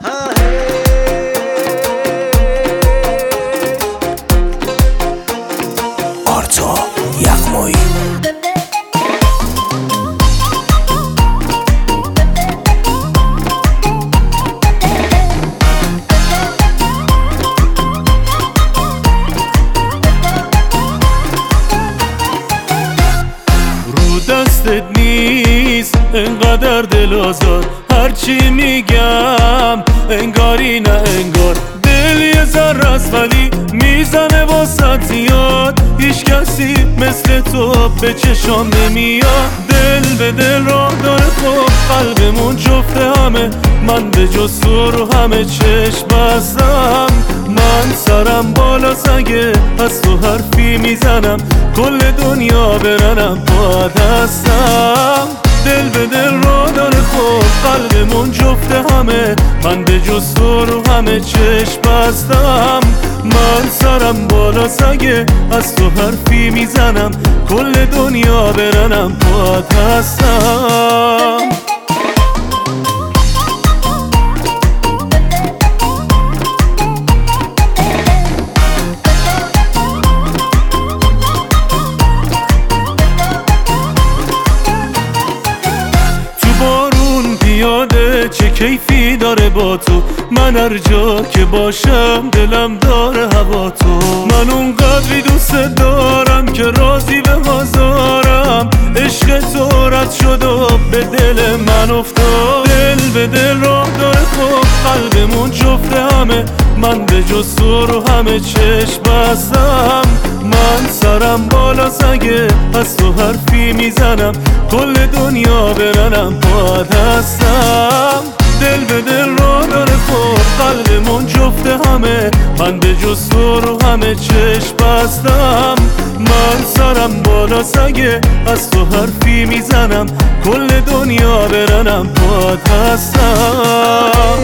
آرتا یغمایی دستت نیست انقدر دل آزار، هرچی میگم انگاری نه انگار. دل یه ذره است ولی میزنه واسه زیاد، هیچ کسی مثل تو به چشام نمیاد. دل به دل راه داره خب قلبمون جفته همه، من به جز تو رو همه چشم بستم. من سرم بالا سگه از تو حرفی میزنم، کل دنیا برنم باید هستم. دل به دل را داره خب قلبمون جفته همه، من به جز تو رو همه چشم بستم. من سرم بالا سگه از تو حرفی میزنم، کل دنیا برنم باید هستم. یاده چه کیفی داره با تو، من هر جا که باشم دلم داره هوا تو. من اونقدری دوست دارم که راضی به هزارم، عشق تو رد شد و به دل من افتاد. دل به دل راه داره خب قلبمون جفته همه، من به جز تو رو همه چشم بستم. من سرم بالا سگه از تو حرفی میزنم، کل دنیا برنم باید هستم. دل به دل را داره خب قلبمون جفته همه، من به جز تو رو همه چشم بستم. من سرم بالا سگه از تو حرفی میزنم، کل دنیا برنم باید هستم.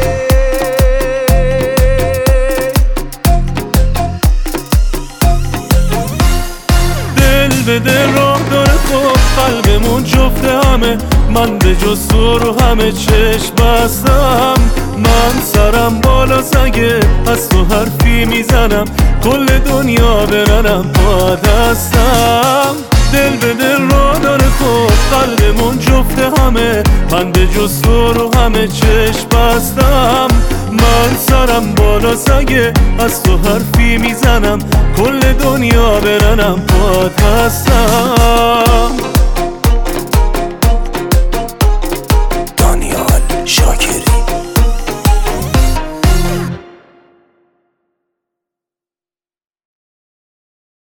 به دل راه داره خب قلبمون جفته همه، من به جز تو رو همه چشم بستم. من سرم بالا سگه از تو حرفی میزنم، کل دنیا برنم باید هستم. دل به دل راه داره خب قلبمون جفته همه، من به جز تو رو همه چشم بستم. من سرم بالا سگه از تو حرفی میزنم، کل دنیا برنم باید هستم.